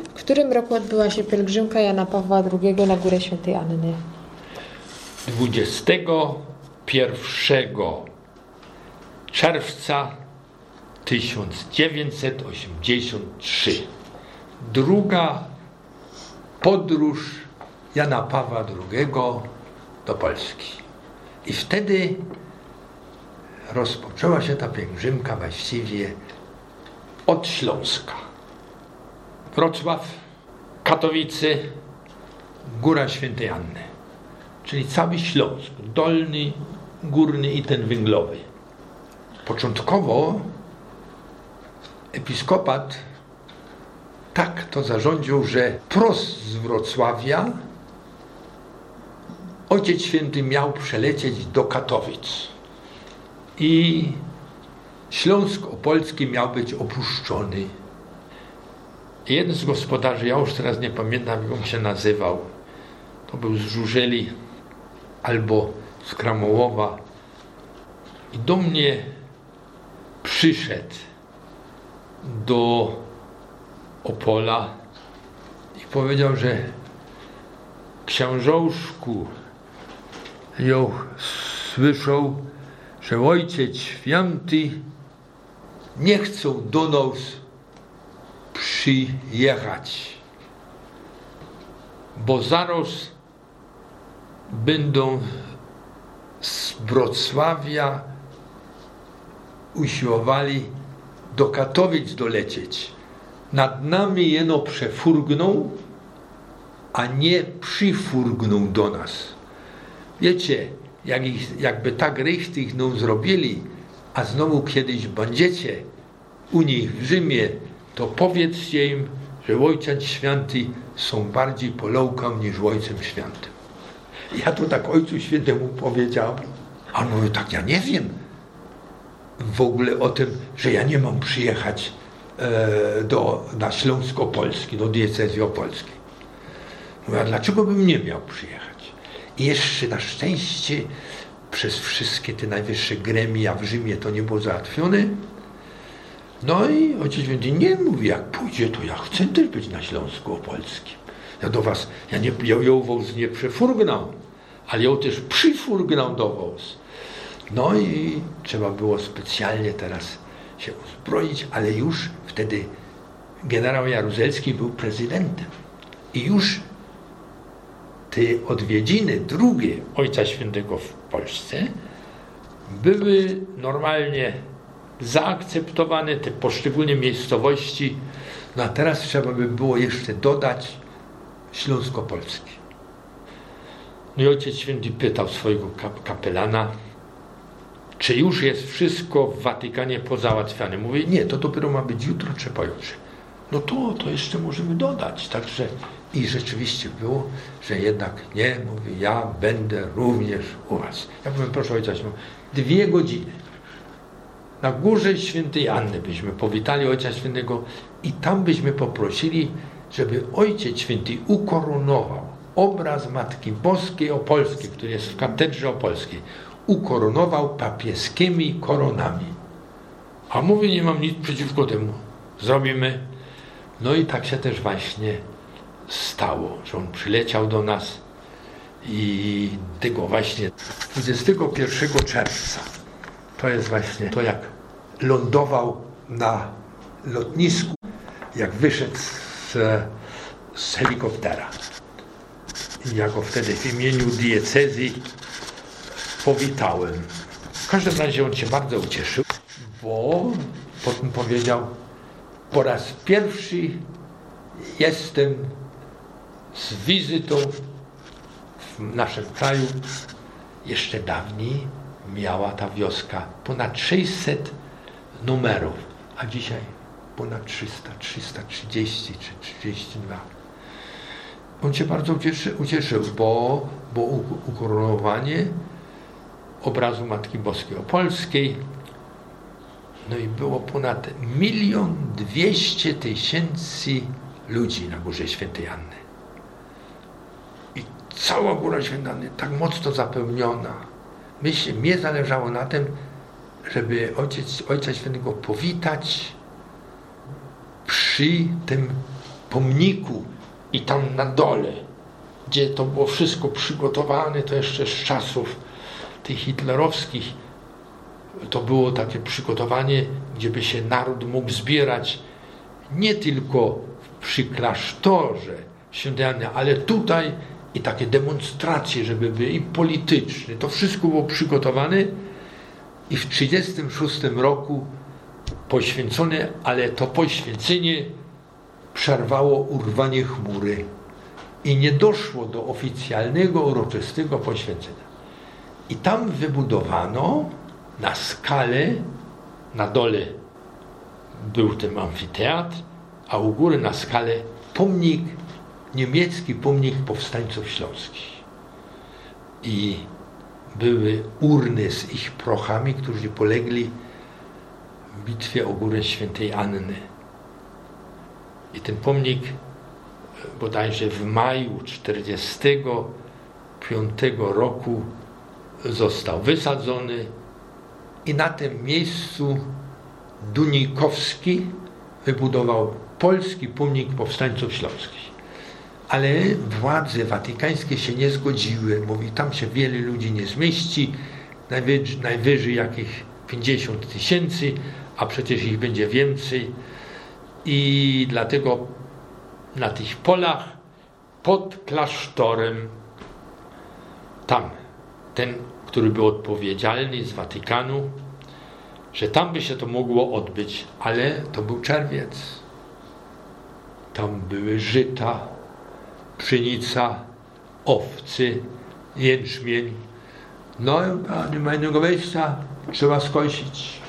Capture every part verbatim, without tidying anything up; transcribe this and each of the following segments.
W którym roku odbyła się pielgrzymka Jana Pawła drugiego na Górę Świętej Anny? dwudziestego pierwszego czerwca tysiąc dziewięćset osiemdziesiątego trzeciego. Druga podróż Jana Pawła drugiego do Polski. I wtedy rozpoczęła się ta pielgrzymka właściwie od Śląska. Wrocław, Katowice, Góra Świętej Anny. Czyli cały Śląsk, dolny, górny i ten węglowy. Początkowo episkopat tak to zarządził, że prost z Wrocławia Ojciec Święty miał przelecieć do Katowic i Śląsk Opolski miał być opuszczony. Jeden z gospodarzy, ja już teraz nie pamiętam, jak on się nazywał, to był z Żużeli albo z Kramołowa, i do mnie przyszedł do Opola i powiedział, że księżołżku, ją słyszał, że Ojciec Święty nie chcą do nas przyjechać, bo zaraz będą z Wrocławia usiłowali do Katowic dolecieć. Nad nami jeno przefurgną, a nie przyfurgną do nas. Wiecie, jak ich, jakby tak rejchty ich no zrobili, a znowu kiedyś będziecie u nich w Rzymie, to powiedzcie im, że Ojciec Święty są bardziej Polałką niż Ojcem Świętym. Ja to tak Ojcu Świętemu powiedziałem, a on mówi, tak ja nie wiem w ogóle o tym, że ja nie mam przyjechać e, do, na Śląsk Opolski, do diecezji opolskiej. Mówię, a dlaczego bym nie miał przyjechać? I jeszcze na szczęście przez wszystkie te najwyższe gremia w Rzymie to nie było załatwione. No i Ojciec Święty nie mówi, jak pójdzie, to ja chcę też być na Śląsku Opolskim. Ja do was, ja nie, ja ją wąs nie przefurgnał, ale ją też przyfurgnał do wąs. No i trzeba było specjalnie teraz się uzbroić, ale już wtedy generał Jaruzelski był prezydentem. I już te odwiedziny drugie Ojca Świętego w Polsce były normalnie zaakceptowane, te poszczególne miejscowości. No a teraz trzeba by było jeszcze dodać Śląsko-Polski. No i Ojciec Święty pytał swojego kap kapelana, czy już jest wszystko w Watykanie pozałatwiane. Mówi, nie, to dopiero ma być jutro czy pojutrze. No to, to jeszcze możemy dodać. Także i rzeczywiście było, że jednak nie, mówi, ja będę również u was. Ja powiem, proszę Ojca Świętego, dwie godziny na Górze Świętej Anny byśmy powitali Ojca Świętego i tam byśmy poprosili, żeby Ojciec Święty ukoronował obraz Matki Boskiej Opolskiej, który jest w katedrze opolskiej, ukoronował papieskimi koronami. A mówi, nie mam nic przeciwko temu. Zrobimy. No i tak się też właśnie stało, że on przyleciał do nas i tego właśnie dwudziestego pierwszego czerwca, to jest właśnie to, jak lądował na lotnisku, jak wyszedł z, z helikoptera. I ja go wtedy w imieniu diecezji powitałem. W każdym razie on się bardzo ucieszył, bo potem powiedział, po raz pierwszy jestem z wizytą w naszym kraju. Jeszcze dawniej miała ta wioska ponad sześćset numerów, a dzisiaj ponad trzysta, trzysta trzydzieści czy trzydzieści dwa. On się bardzo ucieszy, ucieszył, bo, bo ukoronowanie obrazu Matki Boskiej Opolskiej, no i było ponad milion dwieście tysięcy ludzi na Górze Świętej Anny. I cała Góra Świętej Anny tak mocno zapełniona. Myślę, mnie zależało na tym, żeby ojciec, Ojca Świętego powitać przy tym pomniku i tam na dole, gdzie to było wszystko przygotowane, to jeszcze z czasów tych hitlerowskich, to było takie przygotowanie, gdzie by się naród mógł zbierać nie tylko przy klasztorze świętej Anny, ale tutaj i takie demonstracje, żeby były i polityczne. To wszystko było przygotowane i w tysiąc dziewięćset trzydziestym szóstym roku poświęcone, ale to poświęcenie przerwało urwanie chmury i nie doszło do oficjalnego, uroczystego poświęcenia. I tam wybudowano na skalę, na dole był ten amfiteatr, a u góry na skalę pomnik, niemiecki pomnik powstańców śląskich. I były urny z ich prochami, którzy polegli w bitwie o Górę Świętej Anny. I ten pomnik bodajże w maju tysiąc dziewięćset czterdziestego piątego roku został wysadzony i na tym miejscu Dunikowski wybudował polski pomnik powstańców śląskich. Ale władze watykańskie się nie zgodziły. Mówi, tam się wiele ludzi nie zmieści, najwyżej, najwyżej jakich pięćdziesiąt tysięcy, a przecież ich będzie więcej. I dlatego na tych polach pod klasztorem, tam ten, który był odpowiedzialny z Watykanu, że tam by się to mogło odbyć, ale to był czerwiec. Tam były żyta, pszenica, owcy, jęczmień. No, a nie ma innego wejścia, trzeba skosić.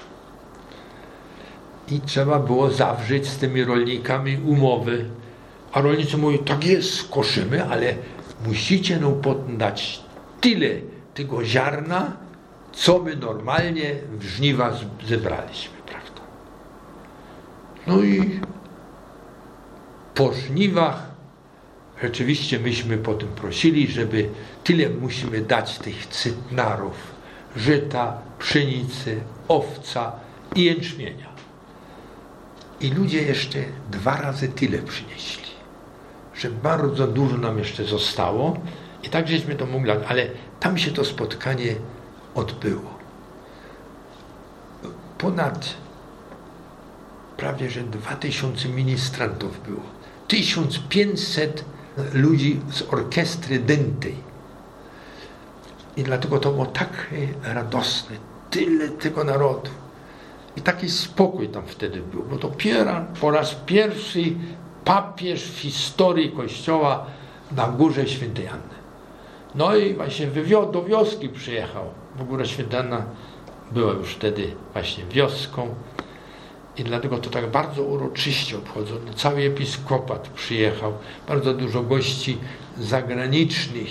I trzeba było zawrzeć z tymi rolnikami umowy. A rolnicy mówią, tak jest, skoszymy, ale musicie nam potem dać tyle tego ziarna, co my normalnie w żniwa zebraliśmy, prawda? No i po żniwach rzeczywiście myśmy potem prosili, żeby tyle musimy dać tych cytnarów, żyta, pszenicy, owca i jęczmienia. I ludzie jeszcze dwa razy tyle przynieśli, że bardzo dużo nam jeszcze zostało i tak żeśmy to mogli, ale tam się to spotkanie odbyło. Ponad prawie że dwa tysiące ministrantów było. tysiąc pięćset ludzi z orkiestry dętej. I dlatego to było tak radosne. Tyle tego narodu. I taki spokój tam wtedy był. Bo to piera, po raz pierwszy papież w historii Kościoła na Górze Świętej Anny. No i właśnie do wioski przyjechał. Bo Góra Święta Anna była już wtedy właśnie wioską. I dlatego to tak bardzo uroczyście obchodzono. Cały episkopat przyjechał. Bardzo dużo gości zagranicznych.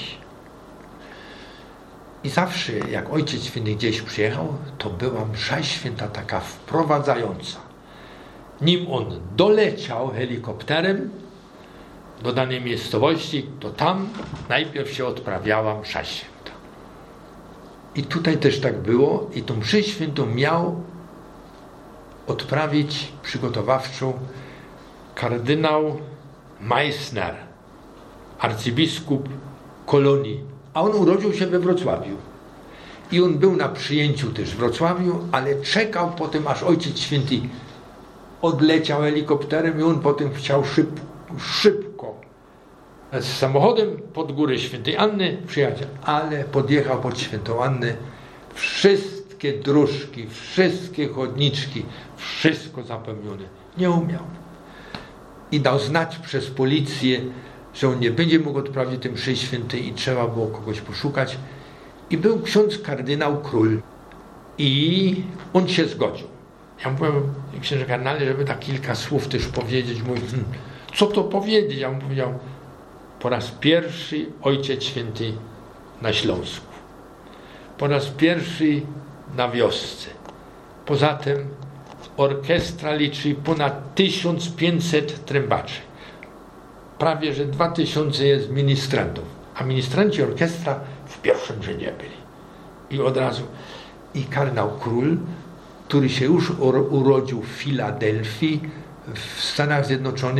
I zawsze jak Ojciec Święty gdzieś przyjechał, to była msza święta taka wprowadzająca. Nim on doleciał helikopterem do danej miejscowości, to tam najpierw się odprawiała msza święta. I tutaj też tak było. I tą mszę świętą miał odprawić przygotowawczą kardynał Meissner, arcybiskup Kolonii. A on urodził się we Wrocławiu. I on był na przyjęciu też w Wrocławiu, ale czekał potem, aż Ojciec Święty odleciał helikopterem i on potem chciał szyb, szybko z samochodem pod Górę Świętej Anny przyjechać. Ale podjechał pod Świętą Annę. Wszystkie dróżki, wszystkie chodniczki, wszystko zapełnione. Nie umiał. I dał znać przez policję, że on nie będzie mógł odprawić tej mszy świętej i trzeba było kogoś poszukać. I był ksiądz kardynał Król. I on się zgodził. Ja mówiłem, księże kardynale, żeby tak kilka słów też powiedzieć. Mówi, hm, co to powiedzieć? Ja mu powiedział, po raz pierwszy Ojciec Święty na Śląsku. Po raz pierwszy na wiosce. Poza tym orkiestra liczy ponad tysiąc pięćset trębaczy. Prawie, że dwa tysiące jest ministrantów. A ministranci orkiestra w pierwszym rzędzie byli. I od razu. I kardynał Król, który się już urodził w Filadelfii, w Stanach Zjednoczonych,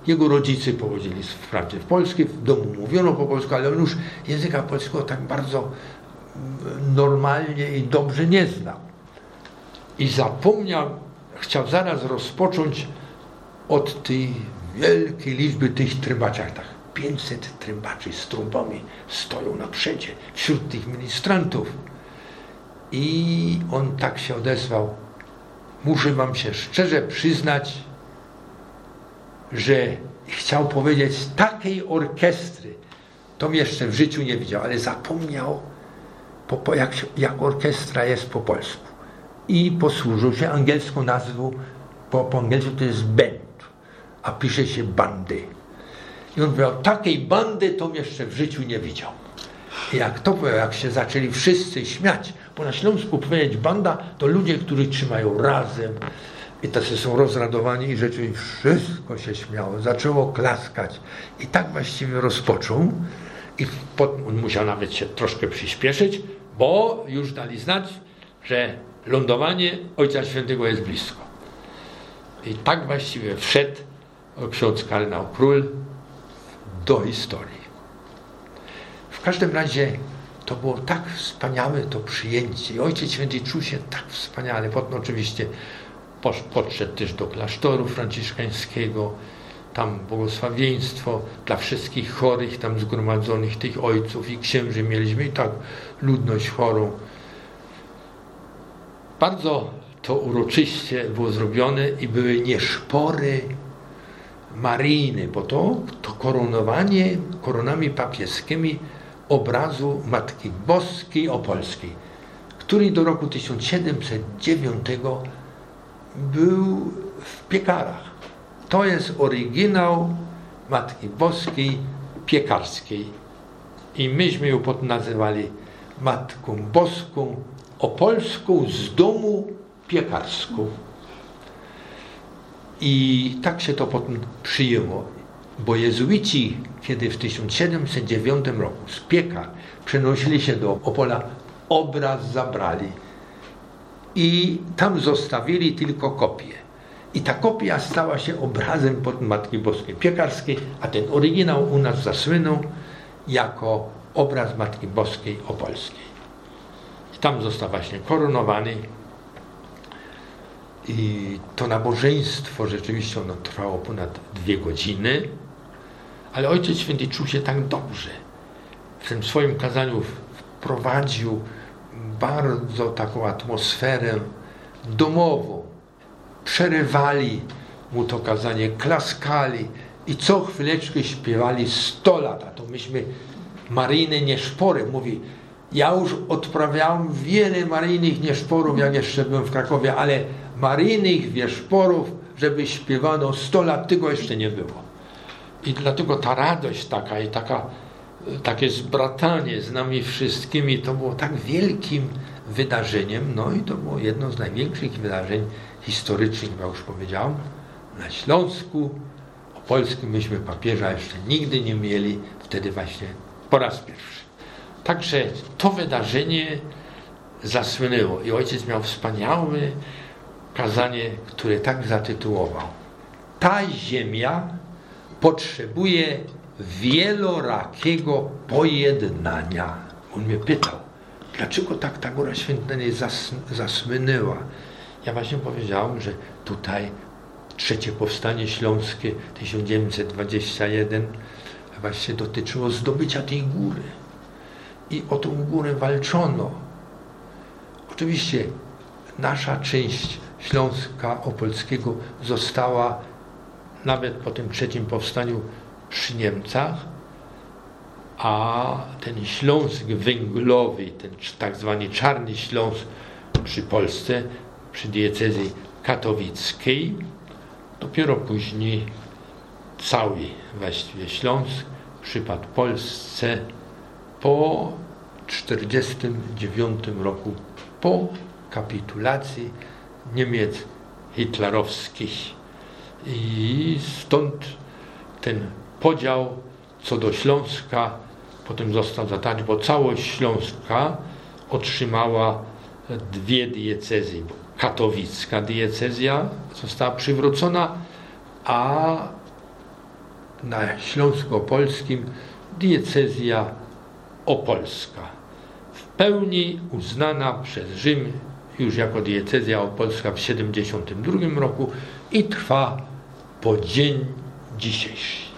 Jego rodzice pochodzili wprawdzie w Polsce, w domu mówiono po polsku, ale on już języka polskiego tak bardzo normalnie i dobrze nie znał. I zapomniał, chciał zaraz rozpocząć od tej wielkiej liczby tych trębaczach. Tak, pięćset trębaczy z trąbami stoją na przedzie wśród tych ministrantów. I on tak się odezwał: muszę wam się szczerze przyznać, że chciał powiedzieć takiej orkiestry, to jeszcze w życiu nie widział, ale zapomniał, po, po, jak, jak orkiestra jest po polsku. I posłużył się angielską nazwą, po, po angielsku to jest band, a pisze się bandy. I on powiedział, takiej bandy to jeszcze w życiu nie widział. I jak to powiedział, jak się zaczęli wszyscy śmiać, bo na Śląsku powiedzieć banda, to ludzie, którzy trzymają razem i tacy są rozradowani i rzeczywiście wszystko się śmiało, zaczęło klaskać. I tak właściwie rozpoczął i pod, on musiał nawet się troszkę przyspieszyć, bo już dali znać, że lądowanie Ojca Świętego jest blisko. I tak właściwie wszedł ksiądz kardynał Król do historii. W każdym razie to było tak wspaniałe to przyjęcie. I Ojciec Święty czuł się tak wspaniale. Potem oczywiście podszedł też do klasztoru franciszkańskiego. Tam błogosławieństwo dla wszystkich chorych, tam zgromadzonych tych ojców i księży mieliśmy i tak ludność chorą. Bardzo to uroczyście było zrobione i były nieszpory maryjne, bo to, to koronowanie koronami papieskimi obrazu Matki Boskiej Opolskiej, który do roku tysiąc siedemset dziewiątego był w Piekarach. To jest oryginał Matki Boskiej Piekarskiej i myśmy ją potem nazywali Matką Boską Opolską z domu piekarską. I tak się to potem przyjęło, bo jezuici, kiedy w tysiąc siedemset dziewiątym roku z Piekar przenosili się do Opola, obraz zabrali i tam zostawili tylko kopię. I ta kopia stała się obrazem pod Matki Boskiej Piekarskiej, a ten oryginał u nas zasłynął jako obraz Matki Boskiej Opolskiej. I tam został właśnie koronowany. I to nabożeństwo rzeczywiście ono trwało ponad dwie godziny, ale Ojciec Święty czuł się tak dobrze. W tym swoim kazaniu wprowadził bardzo taką atmosferę domową. Przerywali mu to kazanie, klaskali i co chwileczkę śpiewali sto lat. A to myśmy maryjne nieszpory, mówi, ja już odprawiałem wiele maryjnych nieszporów, jak jeszcze byłem w Krakowie, ale maryjnych nieszporów, żeby śpiewano sto lat, tego jeszcze nie było. I dlatego ta radość taka i taka, takie zbratanie z nami wszystkimi, to było tak wielkim wydarzeniem, no i to było jedno z największych wydarzeń historycznych, jak już powiedziałem, na Śląsku Opolskim myśmy papieża jeszcze nigdy nie mieli, wtedy właśnie po raz pierwszy. Także to wydarzenie zasłynęło i ojciec miał wspaniałe kazanie, które tak zatytułował: ta ziemia potrzebuje wielorakiego pojednania. On mnie pytał, dlaczego tak ta Góra Święta nie zas, zasłynęła? Ja właśnie powiedziałem, że tutaj trzecie powstanie śląskie tysiąc dziewięćset dwadzieścia jeden właśnie dotyczyło zdobycia tej góry. I o tą górę walczono. Oczywiście nasza część Śląska Opolskiego została nawet po tym trzecim powstaniu przy Niemcach, a ten Śląsk węglowy, ten tak zwany Czarny Śląsk przy Polsce, przy diecezji katowickiej, dopiero później cały właściwie Śląsk przypadł Polsce po czterdziestym dziewiątym roku, po kapitulacji Niemiec hitlerowskich. I stąd ten podział co do Śląska potem został zatarty, bo całość Śląska otrzymała dwie diecezje. Katowicka diecezja została przywrócona, a na Śląsku Opolskim diecezja opolska, w pełni uznana przez Rzym już jako diecezja opolska w siedemdziesiątym drugim roku i trwa po dzień dzisiejszy.